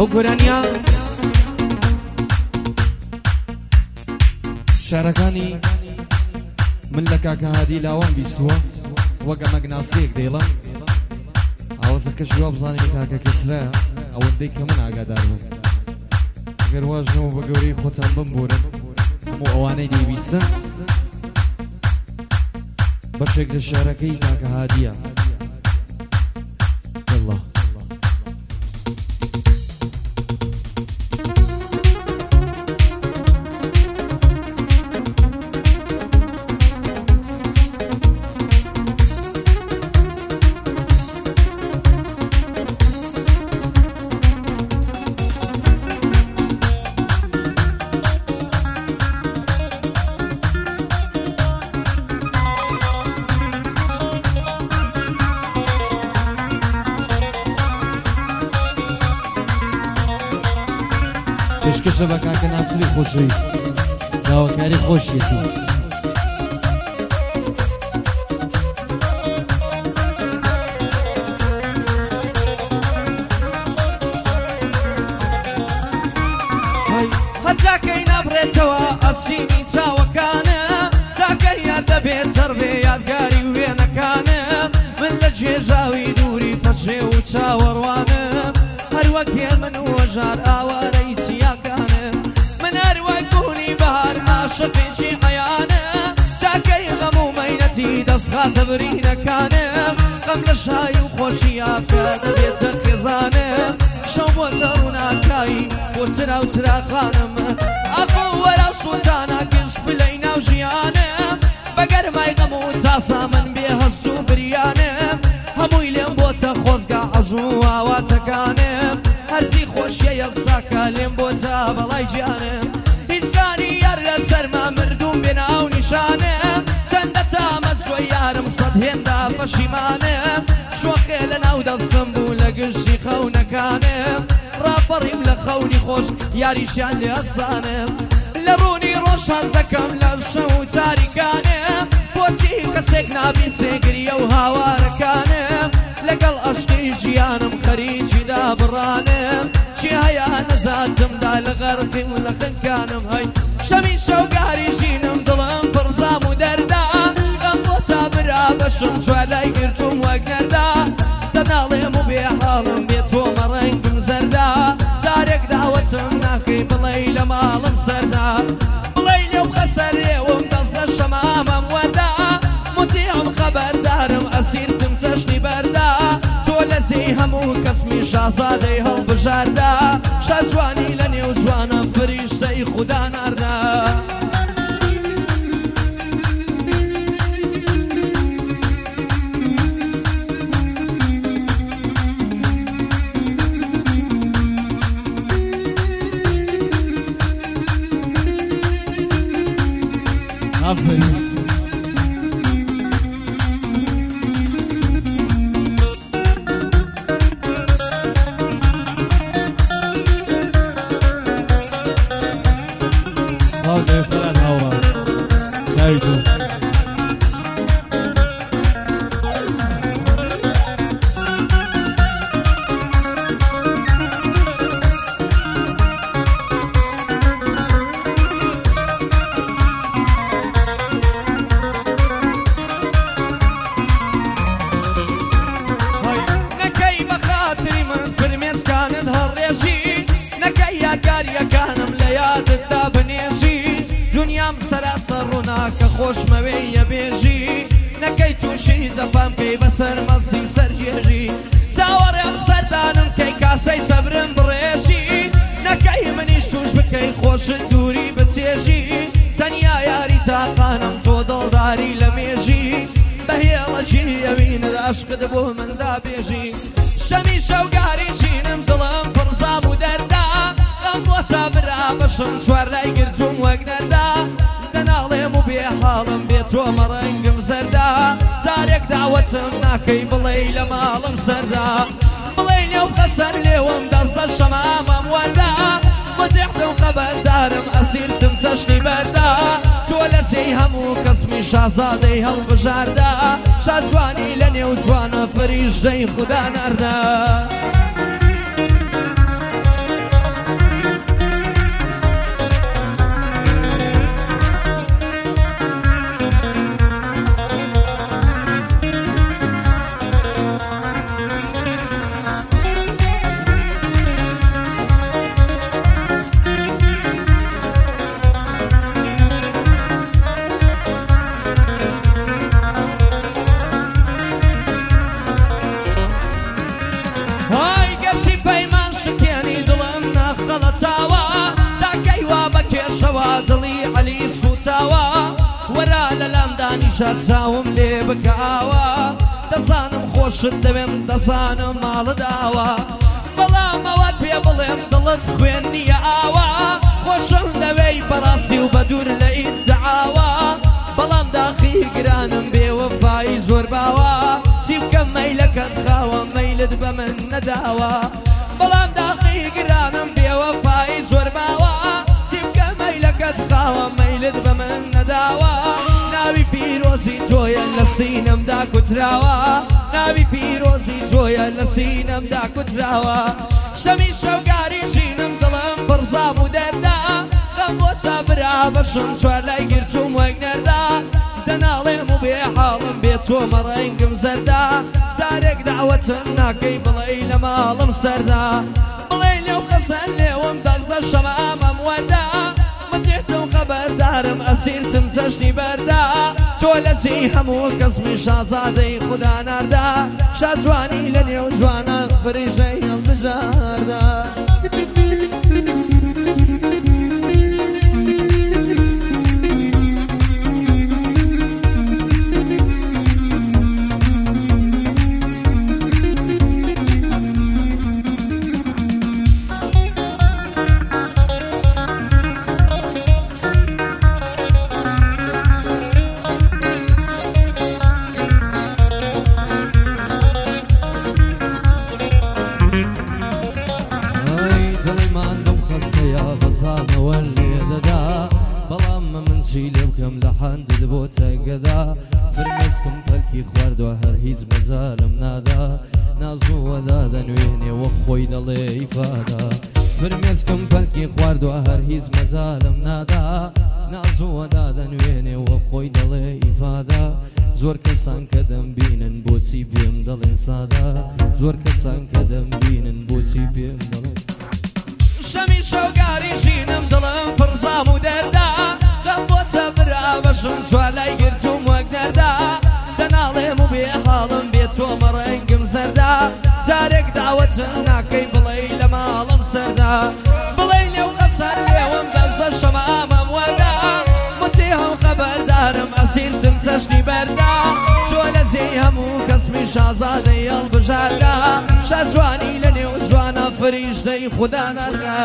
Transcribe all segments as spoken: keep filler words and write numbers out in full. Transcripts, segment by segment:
ئەو گۆرانیا شارەکانی من لە کاکە هادی لاوان بیستووە وەگە مەگناسیەک دەیڵم ئاوازەکە ژوا بزانین کاکە کەسرایە ئەوەندەی کە من ئاگادار بووم ئەگەر واژنەوە بە گەورەی خۆتان بمبورن هەموو ئەوانەی دەیویستن بەشێک لە شارەکەی کاکە هادیە والله پێشکەشە بە کاکە ناسری خۆشەویست داواکاری خۆشیەتی هەتاکەی نابڕێتەوە ئەسیمی چاوەکانە تاکەی یاد دەبێت زەربێ یادگاری وێنەکانم من لە جێژاوی دووری پەشێ و چاوەڕوانم هەروەک هێ من وەژار ئاوارەی چیاکانم من هەروەک بوونی بەهار عاشقێکی عەیانم تاکەی غەم و مەینەتی دەستخاتە برینەکانم غەم لە شای و خۆشیاکە دەبێتە خێزانم شەو بۆتە ڕووناکایی بۆ چرا و چراخانم ئەخۆ وەرە سوڵتانە گشت بلەی ناو ژیانم بەگەرمای غەم و تاسا من بێ هەست و بریانم هەمووی لێم بۆتە خۆزگا حەز و ئاواتەکانم هەرچی خۆشیە یەساکە لێم بۆتە بەڵای گیانم هیچکانی یار لە سەرما مردوم بێ ناو نیشانم چەندە تامەزوە یارم سەد هێندا پەشیمانم شۆخێ لە ناو دەستم بوو لە گشتی خەونەکانم ڕاپەڕیم لە خەونی خۆش یاریشیان لێ ئەسانم لە ڕوونی ڕۆژان دەکەم لە شەو و تاریکانم بۆچی کەسێک نابیسێ گریە و هاوارەکانم لەگەڵ عەشقی ژیانم خەریکی دابڕانم چی هەیە نەزاتمدا لە غەرقیم و لە خنکانم هەی شەمی شەوگاری ژینم دڵم پڕ زام و دەردا غەم بۆ تا برا بەشم جوالای گرتوم وەک نەردا دەناڵێم و بێ حاڵم بێ تۆمە ڕەنگم زەردا جارێک داوەتم ناکەی بڵێ لە ماڵم سەردا بڵێ لێو خەسەر لێوم دەست لە شەمامەم وەردا متیام خەبەردارم ئەسیرتم چەشنی بەردا تۆ لە جێی هەموو کەسمی شازادەی هەڵبژاردا شازوانی لە نێو جوانم فریشتەی خودا ناردا آفرین هذا فرد هواز شايتو یاریەکانم لە یادتدا بنێژی دنیام سەراسەر ڕووناکە خۆشمەوێ یەبێژی نەکەی تووشی زەفام کەی بەسەر مەزی و سەرجێژی چاوەڕێم سەردانم کەی کاسەی سەبرم بڕێژی نەکەی منیش توش بکەی خۆشت دووری بچێژی تەنیا یاری تاقانم تۆ دڵداری لە مێژی بەهێڵەکی ئەوینت عەشقت بۆ مندا بێژی شەمی شەوگاری ژینم دڵم پڕ زام و دەردا بۆ تا برا بەشم چوار لای گرتوم وەک نەردا دەناڵێم و بێ حاڵم بێ تۆمە ڕەنگم زەردا جارێک داوەتم ناکەی بڵێ لە ماڵم سەردا بڵێ لێو خەسەر لێوم دەست لە شەمامەم وەردا متیحتم خەبەردارم ئەسیرتم چەشنی بەردا تۆ لە جێی هەموو کەسمی شازادەی هەڵبژاردا شاجوانی لە نێو جوانە فریشتەی خودا ناردا دانیشە چاوم لێ بکاوە دەزانم خۆشت دەوێم دەزانم ماڵت داوە بەڵام ئەوەت پێ بڵێم دڵت خوێن نییە ئاوە خۆشم دەوێی بەڕاستی و بە دوور لە ئیدعاوە بەڵام داخی گرانم بێوەفایی زۆر باوە چی بکەم مەیلەکەت خاوە مەیلت بە من نەداوە بەڵام داخی گرانم بێوەفایی زۆر باوە چی بکەم مەیلەکەت خاوە مەیلت بە من نەداوە ناوی پیرۆزی تۆیە لە سینەمدا کوتراوە ناوی پیرۆزی تۆیە لە سینەمدا کوتراوە شەمی شەوگاری ژینم دڵم پڕزام و دەردا غەم بۆ چابرا بەشم چوار لای گرتوم وەک نەردا دەناڵێم و بێ حاڵم بێ تۆمە ڕەنگم زەردا جارێک داوەتم ناکەی بڵێ لە ماڵم سەردا بڵێ لێو قەسەن لێوم دەستە شەمامەم وەردا مدێتم خەبەردارم ئەسیرتم چەشنی بەردا تۆ لە جێی هەموو کەسمی شازادەی خودا ناردا شازوانی لە نێو جوانە فریژەی هەڵبژاردا لێ بکەم لە حەندت بۆ تەگەدا فرمێسکم پەلکی خواردوە هەر هیچ مەجالم نادا نازووەدا دەنوێنێ وە خۆی دەڵێ ئیفادا فرمێسکم پەلکی خواردوە هەر هیچ مەجالم نادا نازووەدا دەنوێنێ وە خۆی دەڵێ ئیفادا زۆر کەسان کە دەمبینن بۆچی پێم دەڵێن سادا زۆر کەسان کە دەمبینن بۆچی پێم دەڵێن شەمی شەوگاری ژینم دڵم پڕزام و دەردا غەم بۆ چەبرا بەشم چوار لای گرتوم وەک نەردا دەناڵێم و بێ حاڵم بێ تۆمە ڕەنگم زەردا جارێک داوەتم ناکەی بڵێ لە ماڵم سەردا بڵێ لێو قەسەر لێوم دەستە شەمامەم وەردا متی هەم خەبەردارم ئەسیرتم چەشنی بەردا تۆ لە جێی هەموو کەسمی شازادەی هەڵبژاردا شەجوانی لە نێو جوانە فریشتەی خودا نەردا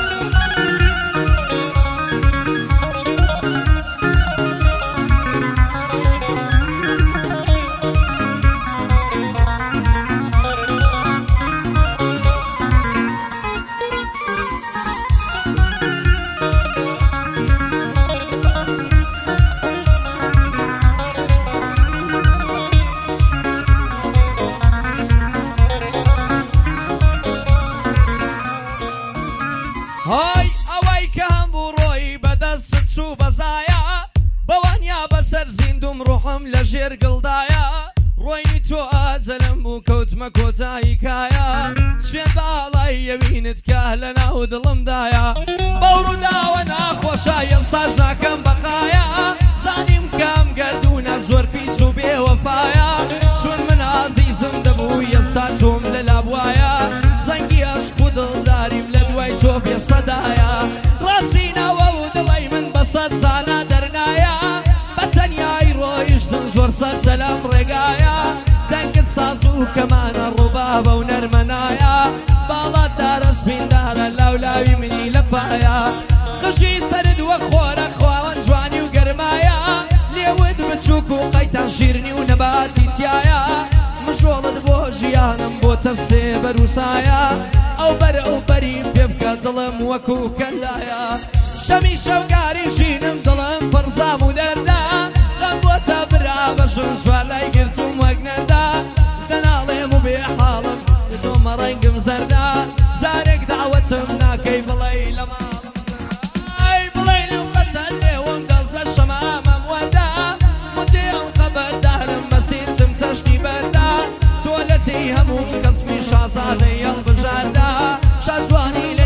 های ئەوەی کە هەمبوو ڕۆی بەدەست چوو بەزایە بەوانیا بەسەر زیندوم ڕوحم لە ژێر گڵدایە ڕۆینی تۆ ئازەلم بوو کەوتمە کۆتایی کایە سوێن باڵای یەوینت کە لە ناو دڵمدایە بەوڕوو داوە ناخۆشە یەساش ناکەم بەقایە زانیم کەم گەردوونە زۆر پیس و بێوەفایە چون من ئازیزم دەبوو یەسا تۆم لە لابوایە زەنگی عەشق و دڵداریم لە دوای تۆ بێسەدایە ڕاستینەوە و دڵی من بەسەد زانە دەرنایە بە تەنیایی ڕۆیشتم زۆر سەرتە لەم ڕێگایە دەنگت ساز و کەمانە ڕووبابە و نەرمەنایە باڵات دارە سپیندارە لاولاوی منی لە پایە قژی سەرد وەک خۆرە خواوەن جوانی و گەرمایە لێوت بچووک و قەیتان شیرنی و نەباتی تایە مشۆڵت بۆ ژیانم بۆ تەفسێ بەروسایە ئەو بەرە ئەو بەری پێ بکە دڵم وەکو کەلایە شەمی شەوگاری ژینم دڵم پڕزام و دەردا غەم بۆ چەبرا بەشم چوار لای گرتوم وەک نەردا دەناڵێم و بێ حاڵم تۆمە ڕەنگم زەردا جارێک داوەتم ناکەی بڵێ لە ماڵم ئەی بڵێ لەو قەسەر لێوم دەستە شەمامەم وەردا متی ئەو خەبەردارم بەسیرتم چەشنی بەردا تۆ لە جێی هەموو کەسمی شازادەی هەڵبژاردا شازوانی